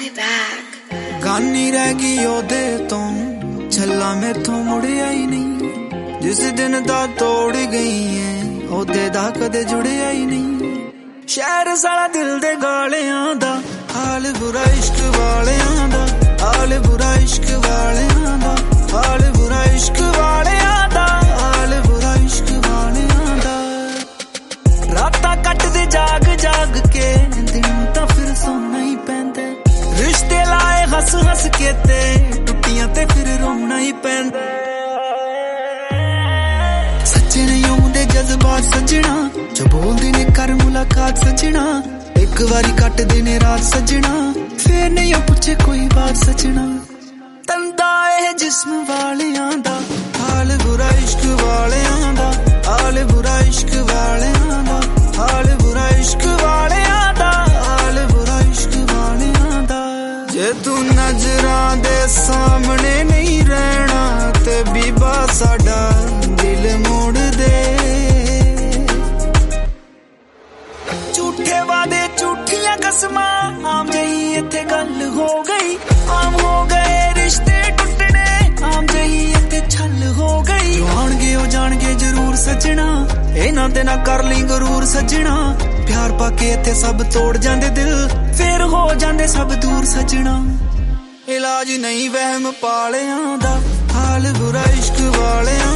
गानी रह गई ओदे तो छल्ला मैथों मुड़िया ही नहीं जिस दिन दा तोड़ गई है ओदे दा कदे जुड़िया ही नहीं शहर साला दिल दे गालियां दा हाल बुरा इश्क वालियां दा हाल बुरा इश्क वालियां दा हाल बुरा इश्क वालियां दा हाल बुरा इश्क वालियां दा रातां कटदे जाग जाग के दिन तां फिर सोना ही पैंदा रिश्ते लाए हस हस के ते टुटियां ते फिर रोना ही पैंदा सच्चे नहीं होंदे जज्बात सजना जो बोलदे ने कर मुलाकात सजना एक बारी कट देने रात सजना फिर नहीं पूछे कोई बात सजना तंदा है जिस्म वालियां दा हाल बुरा इश्क वालियां दा हाल बुरा इश्क वालियां दा हाल बुरा इश्क वालियां दा हाल बुरा इश्क वालियां दा जे तू नजरां दे सामने नहीं रहना ते बीबा साडा दिल मोड़ दे झूठे वादे झूठियां कसमां आम जही इत्थे गल हो गई आम हो गए रिश्ते टुटने आम जही इत्थे छल हो गई जो जाणगे जरूर सजना इन्हां ते ना कर ली गरूर सजना प्यार पाके इत्थे सब तोड़ जांदे दिल फिर हो जांदे सब दूर सजना इलाज नहीं वहम पालियां दा हाल बुरा इश्क वालियां